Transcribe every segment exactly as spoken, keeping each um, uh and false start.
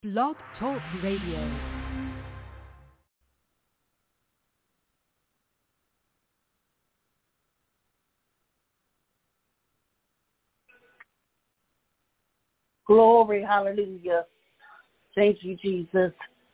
Blog Talk Radio. Glory, hallelujah. Thank you, Jesus.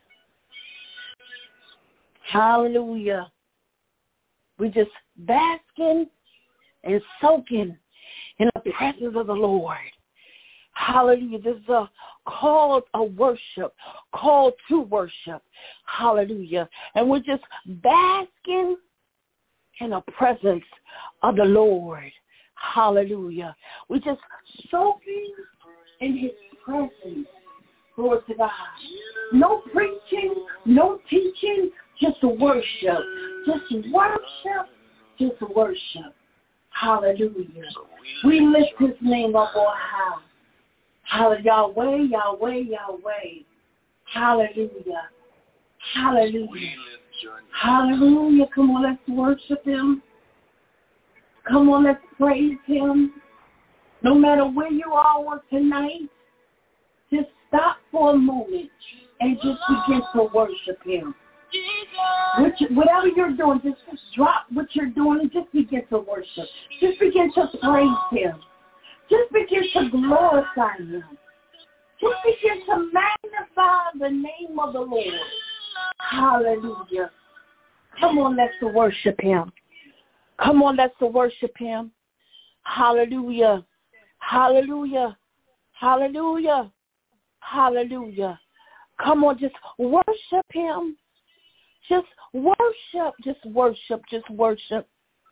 Hallelujah. We just basking and soaking in the presence of the Lord. Hallelujah. This is a call of worship, call to worship. Hallelujah. And we're just basking in the presence of the Lord. Hallelujah. We're just soaking in his presence. Glory to God. No preaching, no teaching, just worship. Just worship, just worship. Hallelujah. We lift his name up on high. Hallelujah. Yahweh, Yahweh, Yahweh. Hallelujah. Hallelujah. Hallelujah. Come on, let's worship him. Come on, let's praise him. No matter where you are on tonight, just stop for a moment and just begin to worship him. Which, whatever you're doing, just, just drop what you're doing and just begin to worship. Just begin to praise him. Just begin to glorify him. Just begin to magnify the name of the Lord. Hallelujah. Come on, let's worship him. Come on, let's worship him. Hallelujah. Hallelujah. Hallelujah. Hallelujah. Come on, just worship him. Just worship. Just worship. Just worship.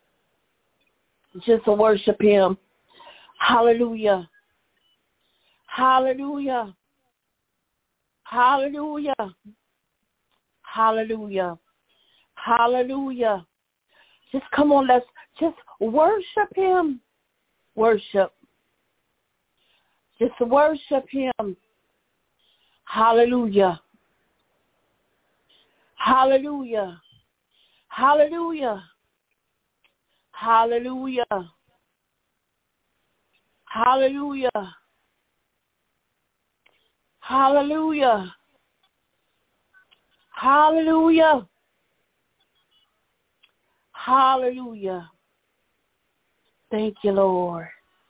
Just worship him. Hallelujah. Hallelujah. Hallelujah. Hallelujah. Hallelujah. Just come on, let's just worship him. Worship. Just worship him. Hallelujah. Hallelujah. Hallelujah. Hallelujah. Hallelujah. Hallelujah. Hallelujah. Hallelujah. Thank you, Lord.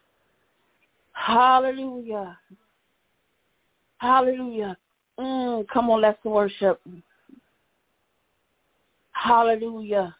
Hallelujah. Hallelujah. Mm, come on, let's worship. Hallelujah.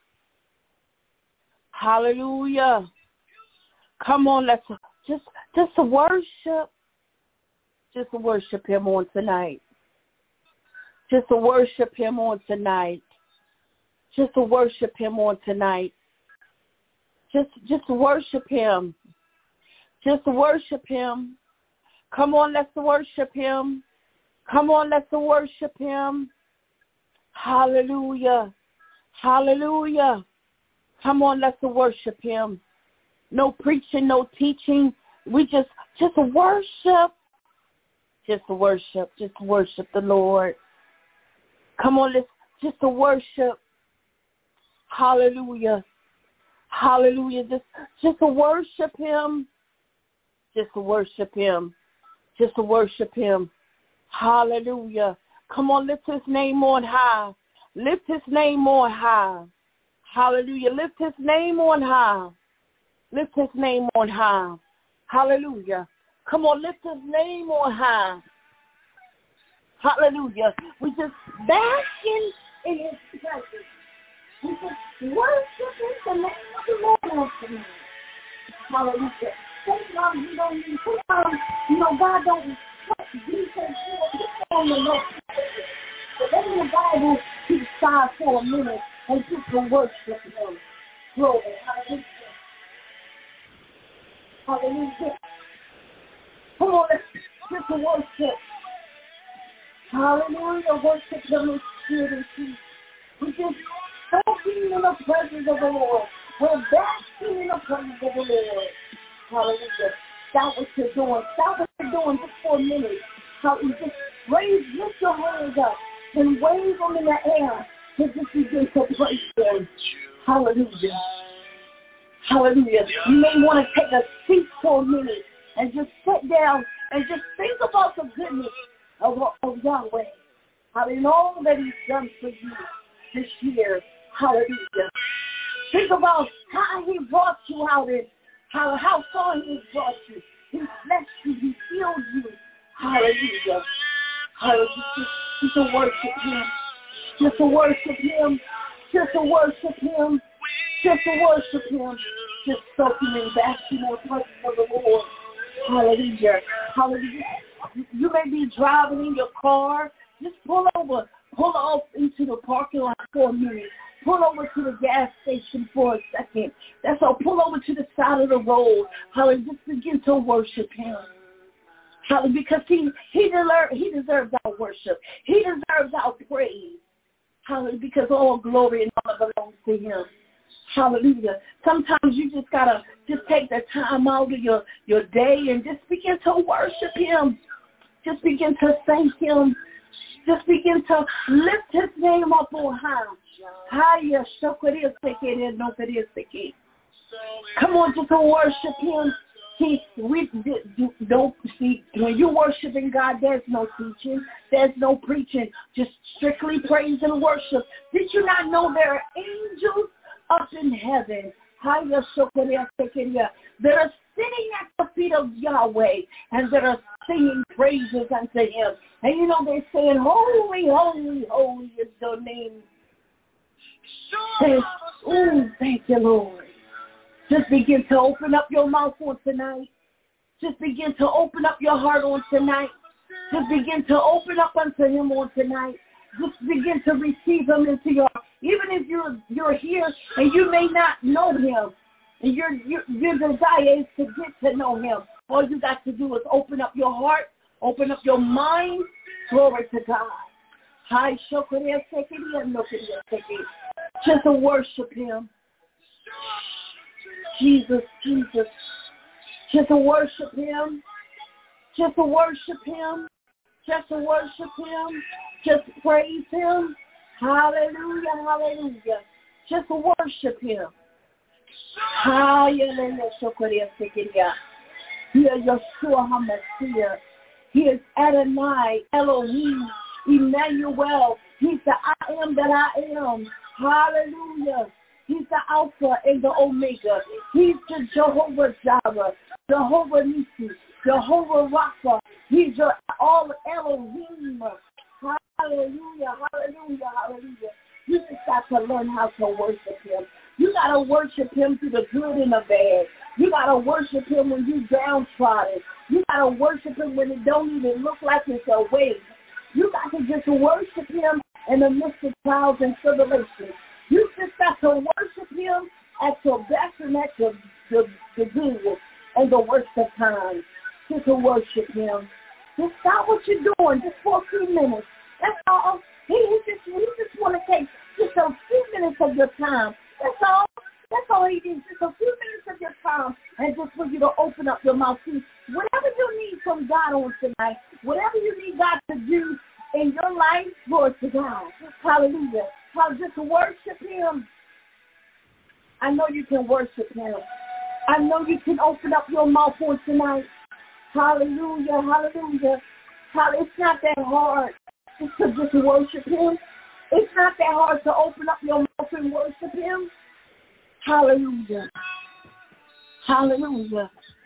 Hallelujah. Come on, let's just just worship. Just worship him on tonight. Just worship him on tonight. Just worship him on tonight. Just just worship him. Just worship him. Come on, let's worship him. Come on, let's worship him. Hallelujah. Hallelujah. Come on, let's worship him. No preaching, no teaching. We just just worship. Just worship. Just worship the Lord. Come on, let's just worship. Hallelujah. Hallelujah. Just just worship him. Just worship him. Just worship him. Hallelujah. Come on, lift his name on high. Lift his name on high. Hallelujah. Lift his name on high. Lift his name on high. Hallelujah. Come on, lift his name on high. Hallelujah. We just basking in his presence. We just worshiping the name of the Lord tonight. Hallelujah. Sometimes you don't need, sometimes, you know, God don't touch Jesus on the Lord. But then the Bible keeps aside for a minute and just to worship him. Glory. Hallelujah. Hallelujah. Come on, let's just to worship. Hallelujah. Worship him in spirit and truth. We just soaking in the presence of the Lord. We're basking in the presence of the Lord. Hallelujah. Stop what you're doing. Stop what you're doing just for a minute. Hallelujah. Just raise, lift your hands up and wave them in the air to just begin to praise them. Hallelujah. Hallelujah. You may want to take a seat for a minute and just sit down and just think about the goodness of, of Yahweh. Hallelujah. All that he's done for you this year. Hallelujah. Think about how he brought you out and how, how far he brought you. He blessed you. He healed you. Hallelujah. Hallelujah. Just to worship him. Just to worship him. Just to worship him. Just to worship him. Just soaking and basking in the presence of the Lord. Hallelujah. Hallelujah. You may be driving in your car. Just pull over. Pull off into the parking lot for a minute. Pull over to the gas station for a second. That's all. Pull over to the side of the road. Hallelujah. Just begin to worship him. Hallelujah. Because he, he, deserve, he deserves our worship. He deserves our praise. Hallelujah. Because all glory and honor belongs to him. Hallelujah. Sometimes you just got to just take the time out of your, your day and just begin to worship him. Just begin to thank him. Just begin to lift his name up on high. Come on, just to worship him. See, we don't see when you're worshiping God. There's no teaching, there's no preaching. Just strictly praise and worship. Did you not know there are angels up in heaven that are sitting at the feet of Yahweh and that are singing praises unto him? And you know they're saying, "Holy, holy, holy is the name." Oh, thank you, Lord. Just begin to open up your mouth on tonight. Just begin to open up your heart on tonight. Just begin to open up unto him on tonight. Just begin to receive him into your, even if you're you're here and you may not know him, and your your, your desire is to get to know him. All you got to do is open up your heart, open up your mind. Glory to God. Hi, just to worship him. Jesus, Jesus. Just to worship him. Just to worship him. Just to worship him. Just praise him. Hallelujah, hallelujah. Just to worship him. Hallelujah. He is Yeshua HaMashiach. He is Adonai, Elohim, Emmanuel. He's the I am that I am. Hallelujah. He's the Alpha and the Omega. He's the Jehovah Jireh, Jehovah Nissi, Jehovah Rapha. He's your all Elohim. Hallelujah, hallelujah, hallelujah. You just got to learn how to worship him. You got to worship him through the good and the bad. You got to worship him when you're downtrodden. You got to worship him when it don't even look like it's a way. You got to just worship him in the midst of trials and tribulations. You just got to worship him at your best and at your, the, the good and the worst of times. Just to worship him. Just stop what you're doing just for a few minutes. That's all. He, he just he just want to take just a few minutes of your time. That's all. That's all he needs. Just a few minutes of your time, and just for you to open up your mouth. See, whatever you need from God on tonight, whatever you need God to do in your life, glory to God. Hallelujah. How just worship him. I know you can worship him. I know you can open up your mouth on tonight. Hallelujah, hallelujah. It's not that hard just to just worship him. It's not that hard to open up your mouth and worship him. Hallelujah. Hallelujah.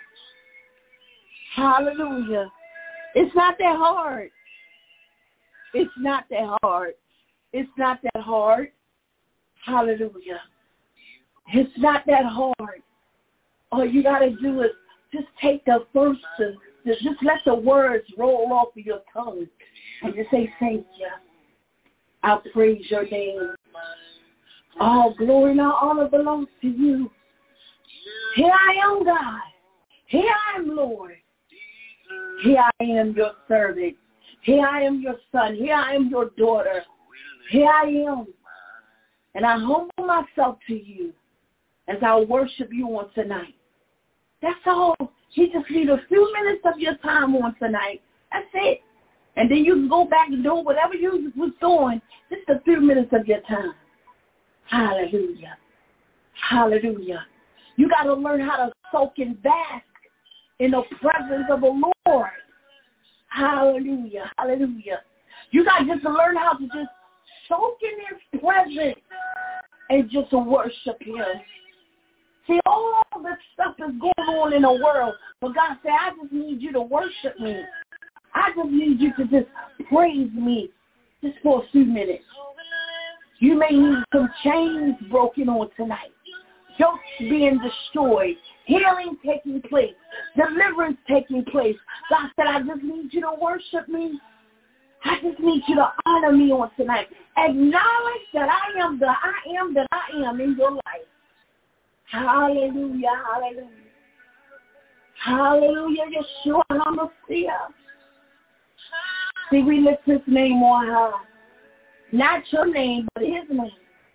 Hallelujah. It's not that hard. It's not that hard. It's not that hard. Hallelujah. It's not that hard. All you got to do is just take the verse and just let the words roll off of your tongue and just say, thank you. I praise your name. All glory and all honor belongs to you. Here I am, God. Here I am, Lord. Here I am, your servant. Here I am, your son. Here I am, your daughter. Here I am. And I humble myself to you as I worship you on tonight. That's all. He just needs a few minutes of your time on tonight. That's it. And then you can go back and do whatever you was doing. Just a few minutes of your time. Hallelujah. Hallelujah. You got to learn how to soak and bask in the presence of the Lord. Hallelujah. Hallelujah. You got just to learn how to just soak in his presence and just worship him. See, all this stuff is going on in the world, but God said, I just need you to worship me. I just need you to just praise me just for a few minutes. You may need some chains broken on tonight, jokes being destroyed, healing taking place, deliverance taking place. God said, I just need you to worship me. I just need you to honor me on tonight. Acknowledge that I am the I am that I am in your life. Hallelujah, hallelujah. Hallelujah, Yeshua HaMashiach. See, we lift his name on high. Not your name, but his name.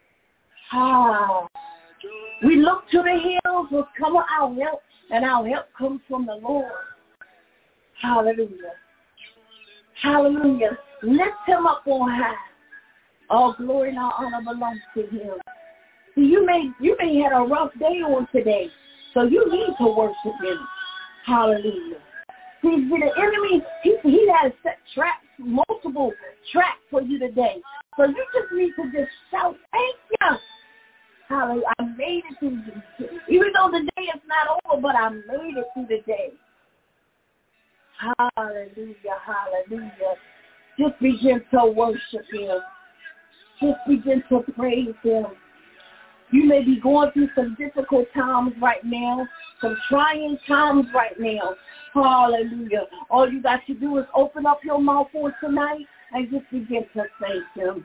Ah. We look to the hills with come our help, and our help comes from the Lord. Hallelujah. Hallelujah. Lift him up on high. All glory and all honor belongs to him. See, you may you may have a rough day on today, so you need to worship him. Hallelujah. See, the enemy, he, he has set traps, multiple traps for you today. So you just need to just shout, thank you. Hallelujah. I made it through the day. Even though the day is not over, but I made it through the day. Hallelujah, hallelujah. Just begin to worship him. Just begin to praise him. You may be going through some difficult times right now, some trying times right now. Hallelujah. All you got to do is open up your mouth for tonight and just begin to thank him.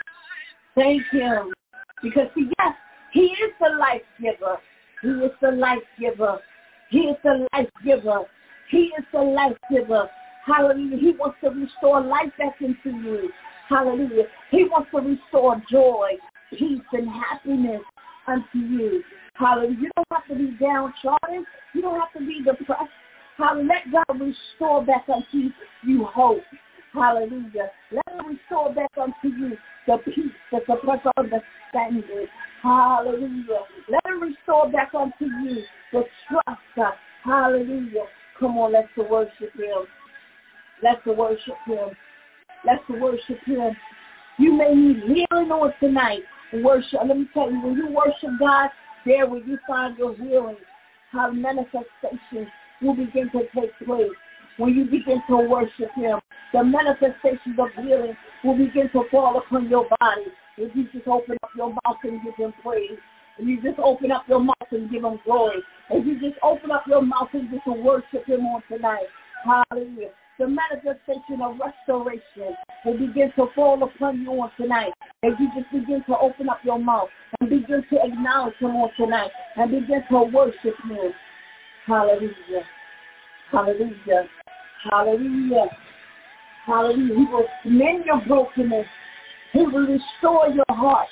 Thank him. Because, see, yes, he is the life giver. He is the life giver. He is the life giver. He is the life giver. Hallelujah. He wants to restore life back into you. Hallelujah. He wants to restore joy, peace, and happiness unto you. Hallelujah. You don't have to be downtrodden. You don't have to be depressed. Hallelujah. Let God restore back unto you hope. Hallelujah. Let him restore back unto you the peace that surpasses understanding. Hallelujah. Let him restore back unto you the trust. Hallelujah. Come on, let's worship him. Let's worship him. Let's worship him. You may need healing on tonight. Worship. Let me tell you, when you worship God, there will you find your healing. How manifestation will begin to take place. When you begin to worship him, the manifestations of healing will begin to fall upon your body. If you just open up your mouth and give him praise. If you just open up your mouth and give him glory. If you just open up your mouth and just worship him on tonight. Hallelujah. The manifestation of restoration will begin to fall upon you on tonight. If you just begin to open up your mouth and begin to acknowledge him on tonight and begin to worship him. Hallelujah. Hallelujah. Hallelujah. Hallelujah. He will mend your brokenness. He will restore your heart.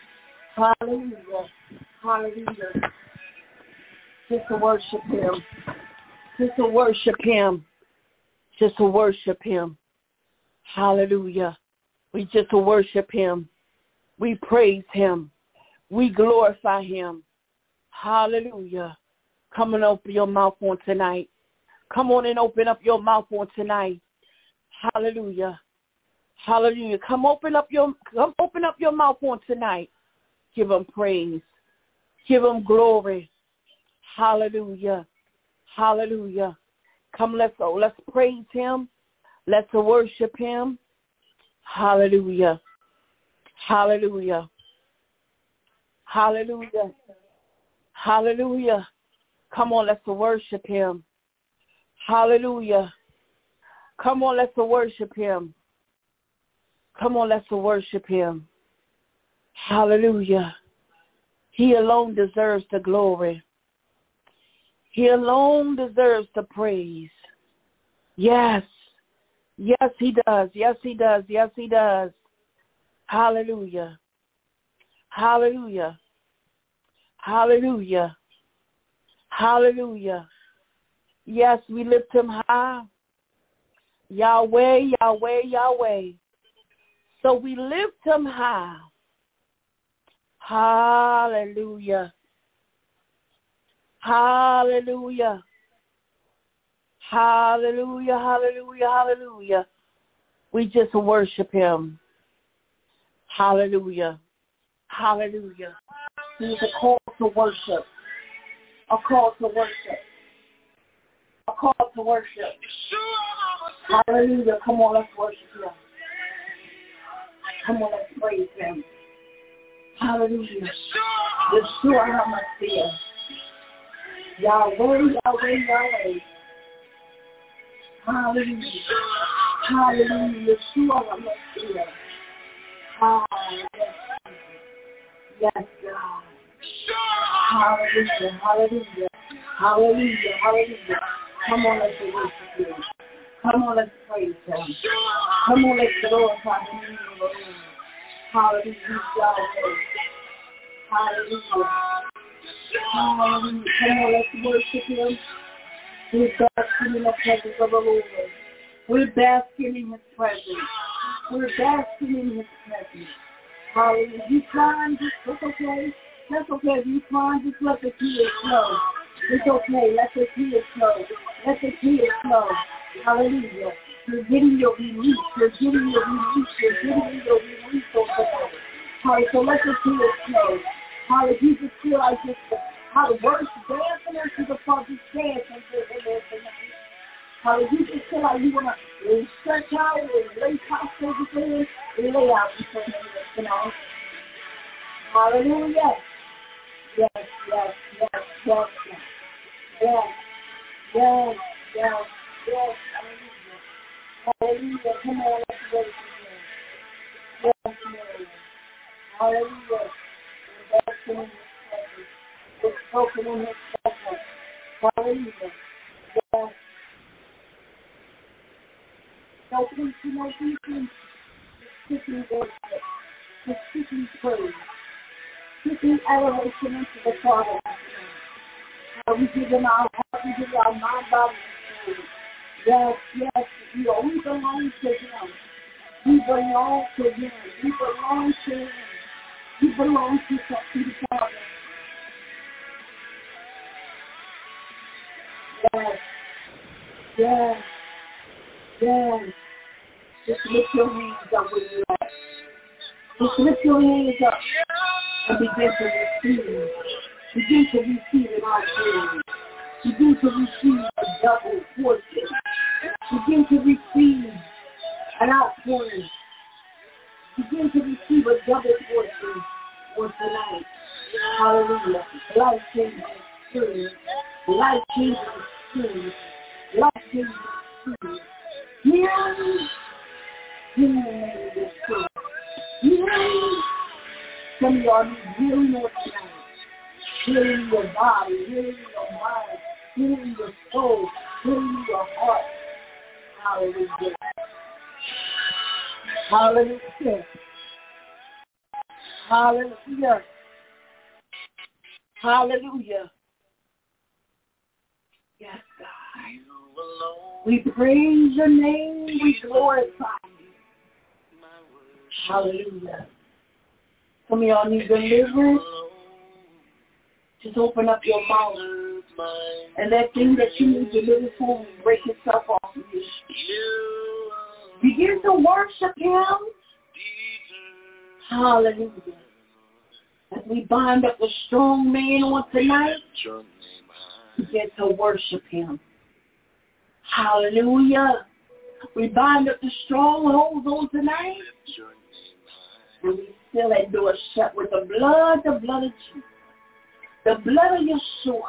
Hallelujah. Hallelujah. Just to worship him. Just to worship him. Just to worship him. Hallelujah. We just worship him. We praise him. We glorify him. Hallelujah. Come and open your mouth on tonight. Come on and open up your mouth on tonight. Hallelujah. Hallelujah. Come open up your come open up your mouth on tonight. Give him praise. Give him glory. Hallelujah. Hallelujah. Come, let's go. Let's praise him. Let's worship him. Hallelujah. Hallelujah. Hallelujah. Hallelujah. Come on, let's worship him. Hallelujah. Come on, let's worship him. Come on, let's worship him. Hallelujah. He alone deserves the glory. He alone deserves the praise. Yes. Yes, he does. Yes, he does. Yes, he does. Hallelujah. Hallelujah. Hallelujah. Hallelujah. Yes, we lift him high. Yahweh, Yahweh, Yahweh. So we lift him high. Hallelujah. Hallelujah. Hallelujah, hallelujah, hallelujah. We just worship him. Hallelujah, hallelujah. He's a call to worship. A call to worship. A call to worship. Hallelujah. Come on, let's worship him. Come on, let's praise him. Hallelujah. Yeshua HaMashiach. Yahweh, Yahweh, Yahweh. Hallelujah. Hallelujah. Yeshua HaMashiach. Hallelujah. Yes, God. Hallelujah. Hallelujah. Hallelujah. Hallelujah. Come on, let's worship him. Come on, let's praise him. Come on, let's glorify him. Hallelujah. Yahweh. Hallelujah. Hallelujah. Come on, let's worship him. We're basking in the presence of the Lord. We're basking in his presence. We're basking in his presence. Hallelujah. You crying, just, that's okay. That's okay. If you crying, just let the tears flow. It's okay. Let the tears flow. Let the tears flow. Hallelujah. You're getting your release. You're getting your release. You're getting your release over tonight. Hallelujah. So let the tears flow. Hallelujah. You just feel like just how the words dancing into the part you dance into it tonight. Hallelujah. You just feel like you want to stretch out and lay prostrate before him and lay out before him tonight. Hallelujah. Yes, yes, yes, yes, yes. Yes, yes, yes, yes. Hallelujah. Hallelujah. Come on, let's worship him. Yes, Lord. Hallelujah. We're basking in his presence. We're spoken in his presence. Hallelujah. Yes. No peace, no peace. Just speaking worship. Just speaking praise. Speaking adoration into the Father. Uh, we give him our heart, we give him our mind, body, and soul. Yes, yes, we, are, we belong to him. We belong to him. We belong to him. We belong to, to the Father. Yes, yes, yes. Just lift your hands up where you're at. Just lift your hands up and begin to receive. Begin to receive an outpouring. Begin to receive a double portion. Begin to receive an outpouring. Begin to receive a double portion for tonight. Hallelujah. Life-changing experience. Life-changing experience. Life-changing experience. Healing. Healing in this spirit. Healing. Some of y'all need healing on tonight. Healing your body, healing your mind, healing your soul, healing your heart. Hallelujah. Hallelujah. Hallelujah. Hallelujah. Yes, God. We praise your name. We glorify you. Hallelujah. Some of y'all need deliverance. Just open up your mouth and that thing that you need to live for will break itself off of you. Begin to worship him. Hallelujah. As we bind up the strong man on tonight, begin to worship him. Hallelujah. We bind up the strongholds on tonight, and we seal that door shut with the blood, the blood of Jesus. The blood of Yeshua.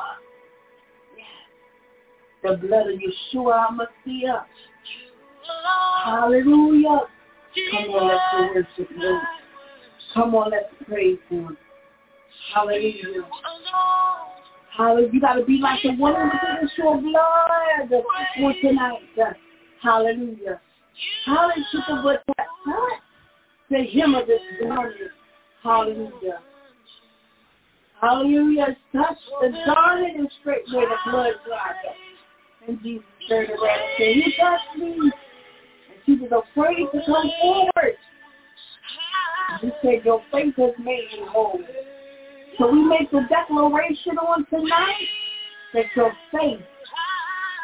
Yes. The blood of Yeshua HaMashiach. Hallelujah. Come on, let's worship him. Come on, let's praise him. Hallelujah. Hallelujah. You got to be like the woman with the Yeshua blood for tonight. Hallelujah. Hallelujah. But touch the hem of this garment. Hallelujah. Hallelujah. Touch the garment and straightway the blood dried up. And Jesus turned around and said, he touched me. And she was afraid to come forward. He said, your faith has made you whole. So we make the declaration on tonight that your faith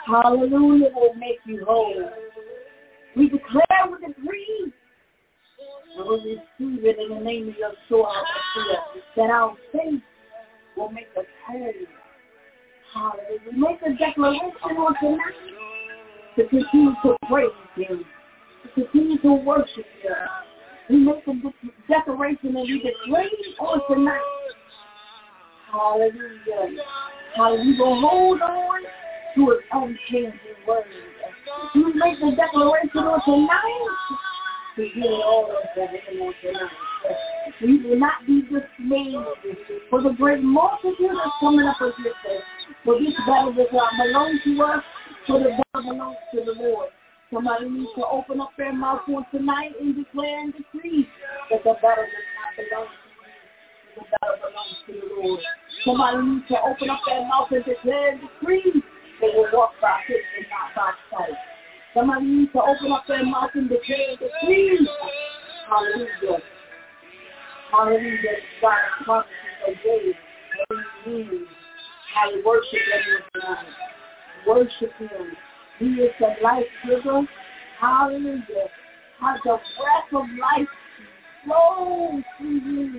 Hallelujah will make you whole. We declare with the dream. We will receive it in the name of Yeshua that our faith will make us whole. Hallelujah. We make a declaration on tonight to continue to praise Him, to continue to worship Him. We make a declaration and we declare on tonight. Hallelujah. Hallelujah. We will hold on to His unchanging word. We make a declaration on tonight to get all of that in on tonight. We will not be dismayed for the great multitude that's coming up against us. For this battle does not belong to us, for the battle belongs to the Lord. Somebody needs to open up their mouth on tonight and declare and decree that the battle does not belong to you. The battle belongs to the Lord. Somebody needs to open up their mouth and declare and decree they will walk by faith and not by sight. Somebody needs to open up their mouth and declare and decree. Hallelujah. Hallelujah. God's promises are good. Hallelujah. How to worship Him tonight. Worship Him. He is the life giver. Hallelujah. How the breath of life flows through you.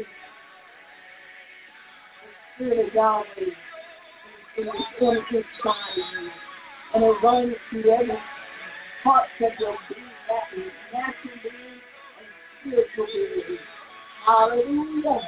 The Spirit of Yahweh is going to inside you. And it runs through every part of your being, that is natural being and spiritual being. Hallelujah.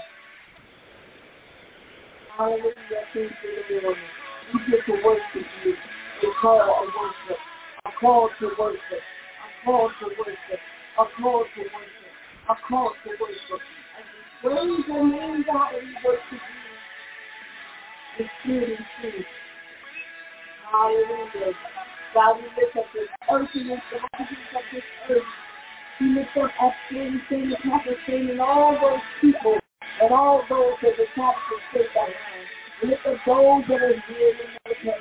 Hallelujah. Thank you, Lord. We get to worship you. A call to worship. A call to worship. A call to worship. A call to worship. A call to worship. And we praise your name, God, and we worship you in spirit and truth. Hallelujah. God, we lift up this earth and lift up this earth. We lift up Afghanistan, the Pakistan, and all those people and all those that are trying to stay that land. We lift up those that are here in the military.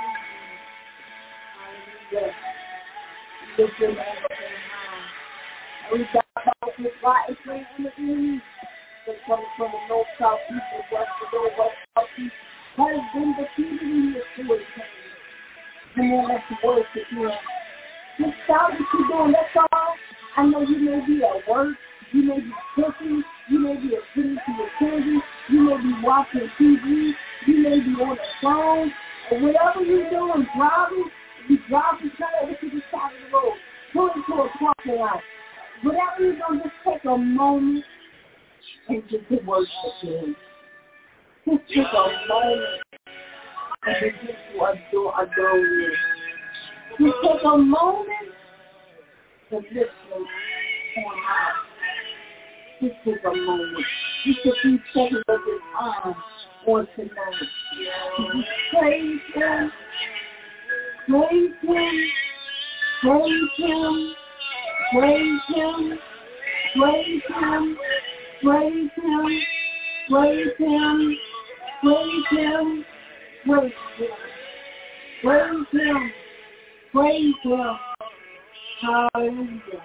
Hallelujah. We lift your name up in high. And we talk about this rotten flame in the enemy that's coming from the north, south, east, and west, the north, west, south, east, has been defeated in this story. Come on, let's worship Him. Just stop what you're doing, that's all. I know you may be at work, you may be cooking, you may be attending to your children, you may be watching T V, you may be on the phone, or whatever you're doing, driving, you drive the car over to the side of the road, pull into a parking lot. Whatever you're doing, just take a moment and just worship Him. Just take a moment and begin to adore, adore Him. Just take a moment to lift Him on high. Just take a moment. Just a few seconds of His arm on tonight. Just praise Him. Praise Him. Praise Him. Praise Him. Praise Him. Praise Him. Praise Him. Praise Him. Praise Him. Praise Him. Praise Him. Hallelujah.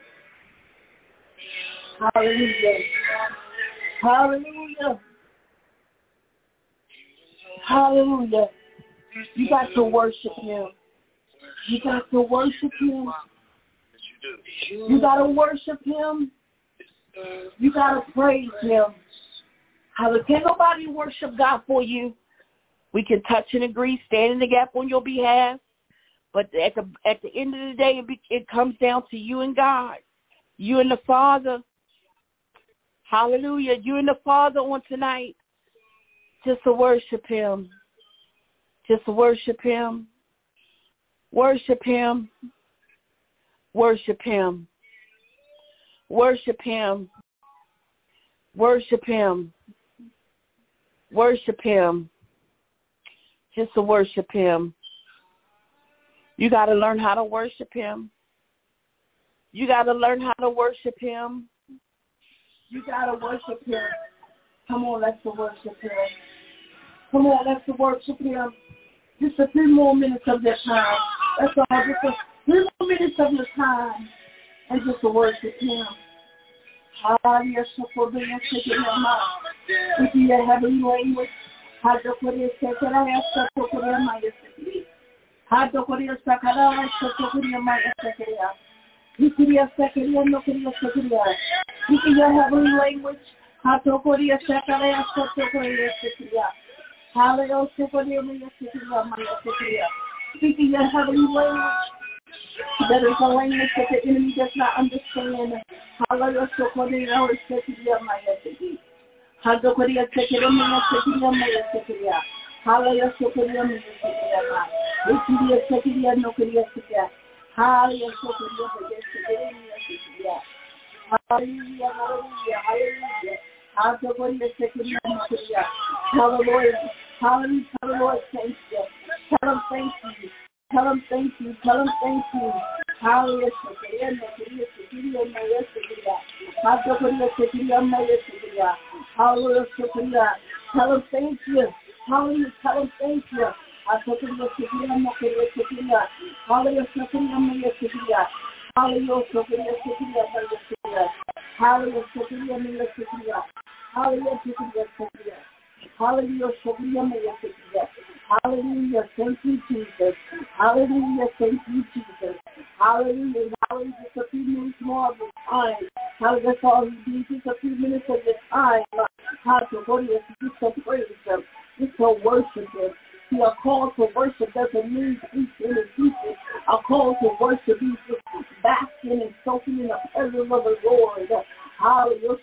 Hallelujah. Hallelujah. Hallelujah. You got to worship Him. You got to worship Him. You got to worship Him. You got to praise Him. Hallelujah. Can't nobody worship God for you. We can touch and agree, stand in the gap on your behalf. But at the at the end of the day, it, be, it comes down to you and God. You and the Father. Hallelujah. You and the Father on tonight. Just to worship Him. Just to worship Him. Worship Him. Worship Him. Worship Him. Worship Him. Worship Him. Just to worship Him. You got to learn how to worship Him. You got to learn how to worship Him. You got to worship Him. Come on, let's worship Him. Come on, let's worship Him. Just a few more minutes of your time. That's all. Just a few more minutes of your time. And just to worship Him. Hallelujah. For being sick in your mouth. Into your heavenly language. How to put it, say, can I ask you to put it in my yesterday? Hado Korea Sakara, Sokoria Maya Sekeria. Hikuria Sekeria, no Korea Sekeria. Speaking your heavenly language. Hado Korea Sakara, Sokoria Sekeria. Hallelujah, Sokoria Maya Sekeria, Maya Sekeria. Speaking your heavenly language. That is a language that the enemy does not understand. Hallelujah, Sokoria Sekeria, Maya Sekeria. Hado Korea Sekeria, Maya Sekeria, Maya Sekeria. Hallelujah, Sokoria Maya Sekeria. Hikuria Sekeria, no Korea Sekeria. Hallelujah, Sokoria Maya Sekeria. Hallelujah, hallelujah, hallelujah. Hallelujah, Sekeria, no Korea. Hallelujah, hallelujah, tell the Lord thank you. Tell him thank you. Tell him thank you. Tell him thank you. Hallelujah, Sekeria, no Korea Sekeria, Maya Sekeria. Hallelujah, Sekeria, Maya Sekeria. Hallelujah, Sekeria. Tell him thank you. Hallelujah, tell him thank you. Hallelujah, Sekeria, no Korea Sekeria. Hallelujah, Sekeria, Maya Sekeria. Hallelujah, Sekeria, Sekeria, Maya Sekeria. Hallelujah, Sekeria, Maya Sekeria. Hallelujah, Sekeria, Sekeria. Hallelujah, Sekeria, Maya Sekeria. Hallelujah, thank you, Jesus. Hallelujah, thank you, Jesus. Hallelujah, hallelujah, just a few minutes more of your time. Hallelujah, that's all you need, just a few minutes of your time. Hallelujah, just to praise Him, just to worship Him. See, a call to worship doesn't mean preaching and teaching. A call to worship means just basking and soaking in the presence of the Lord. Hallelujah.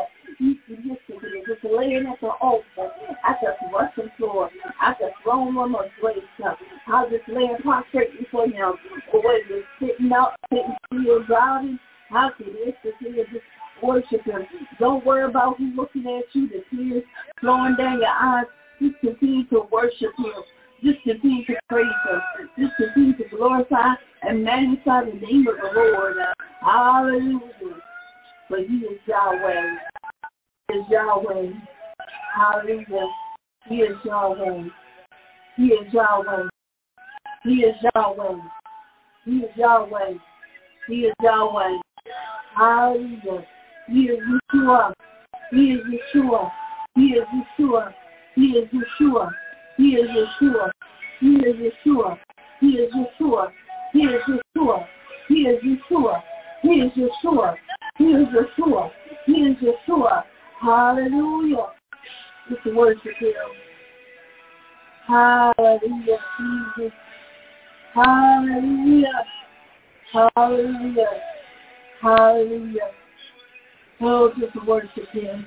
Just laying at the altar, at the threshing floor, at the throne room of grace. I'll just laying prostrate before Him. The way you're sitting out, sitting still, driving. How can this just worship Him? Don't worry about who's looking at you, the tears flowing down your eyes. Just continue to worship Him. Just continue to praise Him. Just continue to glorify and magnify the name of the Lord. Hallelujah. For He is Yahweh. He is Yahweh. Hallelujah. He is Yahweh. He is Yahweh. He is Yahweh. He is Yahweh. He is Yahweh. Hallelujah. He is Yeshua. He is Yeshua. He is Yeshua. He is Yeshua. He is Yeshua. He is Yeshua. He is Yeshua. He is Yeshua. He is Yeshua. He is Yeshua. He is Yeshua. He is Yeshua. Hallelujah. Just worship Him. Hallelujah, Jesus. Hallelujah. Hallelujah. Hallelujah. Oh, just worship Him.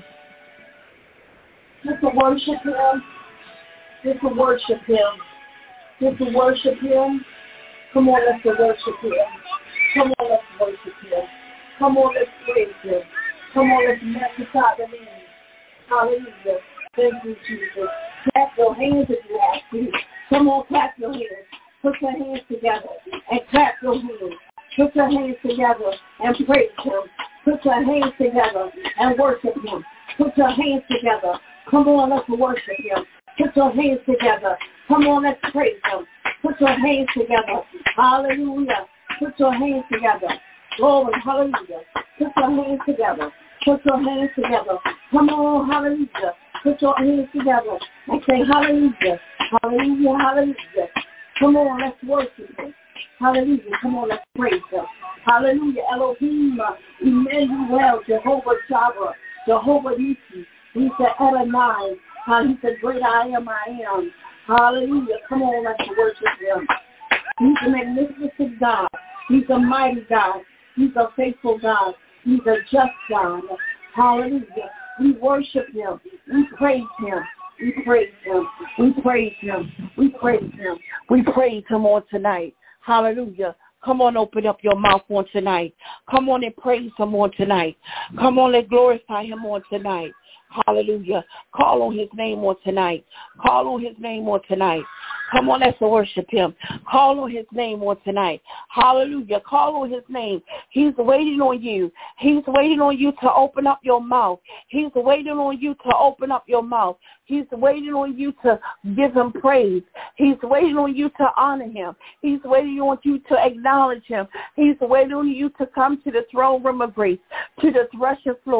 Just to worship Him. Just to worship Him. Just to worship Him. Come on, let's worship Him. Come on, let's worship Him. Come on, let's praise Him. Come on, let's magnify the name. Hallelujah. Thank you, Jesus. Clap your hands if you have to. Come on, clap your hands. Put your hands together and clap your hands. Put your hands together and praise Him. Put your hands together and worship Him. Put your hands together. Come on, let's worship Him. Put your hands together. Come on, let's praise Him. Put your hands together. Hallelujah. Put your hands together. Glory, hallelujah. Put your hands together. Put your hands together. Come on, hallelujah. Put your hands together and say hallelujah. Hallelujah, hallelujah. Come on, let's worship Him. Hallelujah. Come on, let's praise Him. Hallelujah. Elohim, Emmanuel, Jehovah Jireh, Jehovah Nissi. He's the Adonai. Uh, he's the great I am, I am. Hallelujah. Come on, let's worship Him. He's a magnificent God. He's a mighty God. He's a faithful God. He's a just God. Hallelujah. We worship Him. We praise Him. We praise Him. We praise Him. We praise Him. We praise Him on tonight. Hallelujah. Come on, open up your mouth on tonight. Come on and praise Him on tonight. Come on and glorify Him on tonight. Hallelujah. Call on His name on tonight. Call on His name on tonight. Come on, let's worship Him. Call on His name on tonight. Hallelujah. Call on His name. He's waiting on you. He's waiting on you to open up your mouth. He's waiting on you to open up your mouth. He's waiting on you to give Him praise. He's waiting on you to honor Him. He's waiting on you to acknowledge Him. He's waiting on you to come to the throne room of grace, to the threshing floor,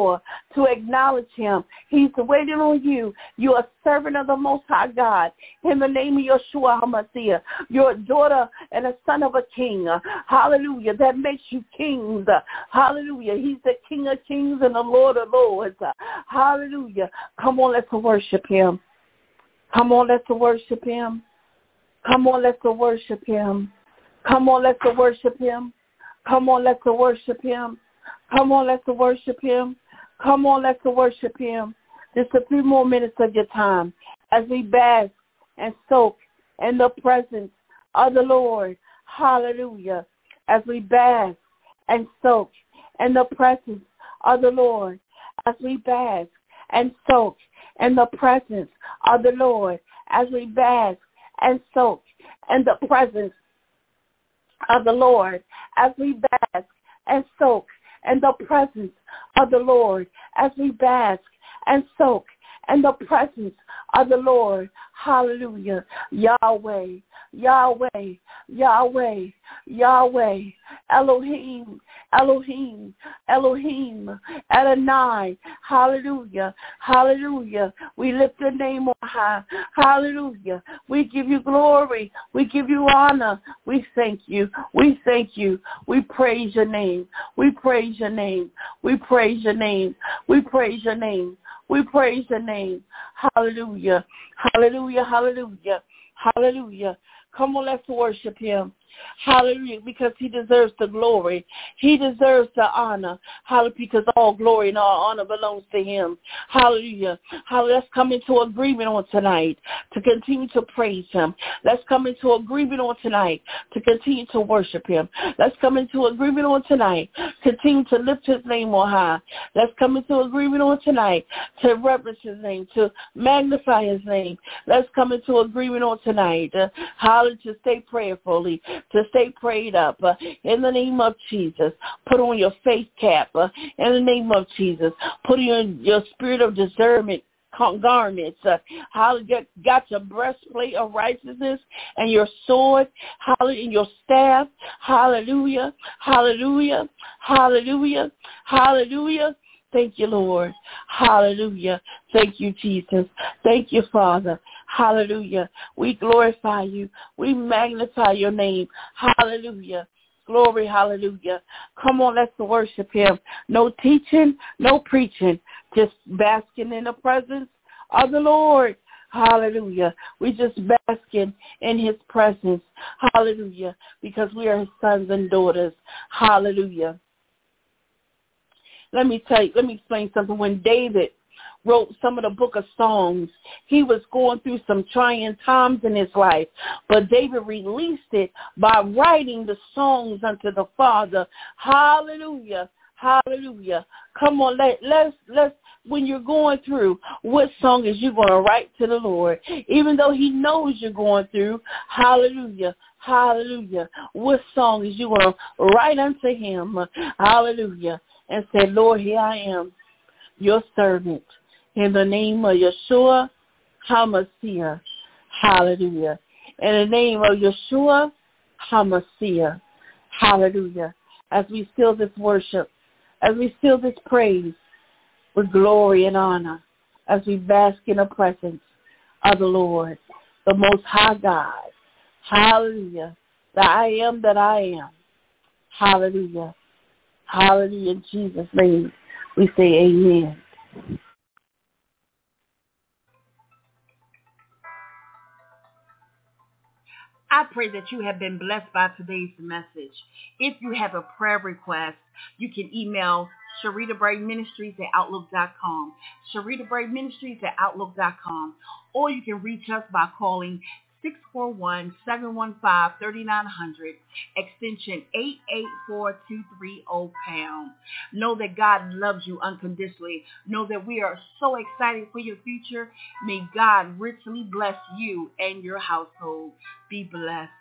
to acknowledge him. He's waiting on you. You're a servant of the Most High God. In the name of Yeshua HaMashiach, you're a daughter and a son of a king. Hallelujah. That makes you kings. Hallelujah. He's the King of kings and the Lord of lords. Hallelujah. Come on, let's worship him. Come on, let's worship him. Come on, let's worship him. Come on, let's worship him. Come on, let's worship him. Come on, let's worship him. Come on, let's worship him. Just a few more minutes of your time as we bask and soak in the presence of the Lord. Hallelujah. As we bask and soak in the presence of the Lord. As we bask and soak in the presence of the Lord. As we bask and soak in the presence of the Lord. As we bask and soak in the presence of the Lord. As we bask and soak in the presence of the Lord. Hallelujah. Yahweh, Yahweh, Yahweh, Yahweh, Elohim, Elohim, Elohim, Adonai. Hallelujah, hallelujah. We lift your name on high. Hallelujah. We give you glory. We give you honor. We thank you. We thank you. We praise your name. We praise your name. We praise your name. We praise your name. We praise your name. Hallelujah. Hallelujah. Hallelujah. Hallelujah. Come on, let's worship him. Hallelujah, because he deserves the glory. He deserves the honor. Hallelujah, because all glory and all honor belongs to him. Hallelujah. Hallelujah. Let's come into agreement on tonight to continue to praise him. Let's come into agreement on tonight to continue to worship him. Let's come into agreement on tonight. Continue to lift his name on high. Let's come into agreement on tonight to reverence his name, to magnify his name. Let's come into agreement on tonight. Uh, hallelujah, to stay prayerfully, to stay prayed up uh, in the name of Jesus. Put on your faith cap uh, in the name of Jesus. Put on your, your spirit of discernment garments. Uh, hallelujah. Got your breastplate of righteousness and your sword. Hallelujah. And your staff. Hallelujah. Hallelujah. Hallelujah. Hallelujah. Thank you, Lord. Hallelujah. Thank you, Jesus. Thank you, Father. Hallelujah. We glorify you. We magnify your name. Hallelujah. Glory, hallelujah. Come on, let's worship him. No teaching, no preaching. Just basking in the presence of the Lord. Hallelujah. We just basking in his presence. Hallelujah. Because we are his sons and daughters. Hallelujah. Let me tell you, let me explain something. When David wrote some of the book of Songs, he was going through some trying times in his life. But David released it by writing the songs unto the Father. Hallelujah. Hallelujah. Come on, let, let's, let's, when you're going through, what song is you going to write to the Lord? Even though he knows you're going through, hallelujah. Hallelujah. What song is you going to write unto him? Hallelujah. And say, Lord, here I am, your servant. In the name of Yeshua HaMashiach. Hallelujah. In the name of Yeshua HaMashiach. Hallelujah. As we seal this worship, as we seal this praise with glory and honor, as we bask in the presence of the Lord, the Most High God. Hallelujah. The I am that I am. Hallelujah. Hallelujah. In Jesus' name, we say amen. I pray that you have been blessed by today's message. If you have a prayer request, you can email Sharita Bray Ministries at Outlook dot com, Sharita Bray Ministries at Outlook dot com, or you can reach us by calling six four one, seven one five, three nine zero zero, extension eight eight four two three zero pound. Know that God loves you unconditionally. Know that we are so excited for your future. May God richly bless you and your household. Be blessed.